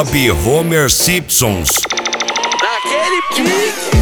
Bob Homer Simpsons. Naquele pique.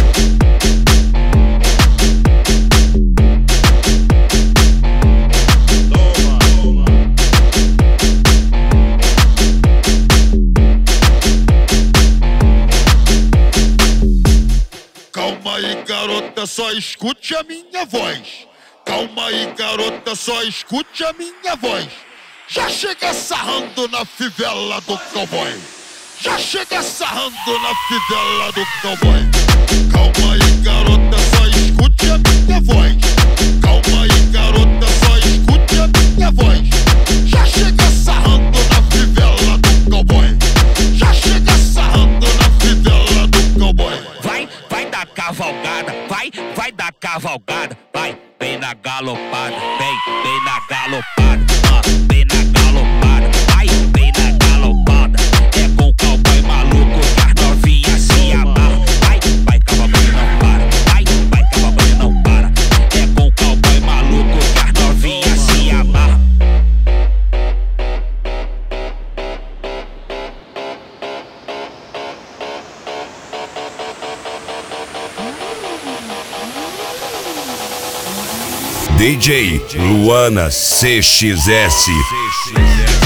Calma aí, garota, só escute a minha voz. Calma aí, garota, só escute a minha voz. Já chega sarrando na fivela do cowboy. Já chega sarrando na fivela do cowboy. Calma aí, garota, só escute a minha voz. Calma aí, garota, só escute a minha voz. Já chega sarrando na fivela do cowboy. Já chega sarrando na fivela do cowboy. Vai dar cavalgada, vai dar cavalgada, vem na galopada, vem na galopada, vem na galopada, vem na galopada. É com o cowboy maluco que as novinhas se amarram. Vai cavalgando não para, vai cavalgando não para. É com o cowboy maluco que as novinhas se amarram. DJ Luana CXS.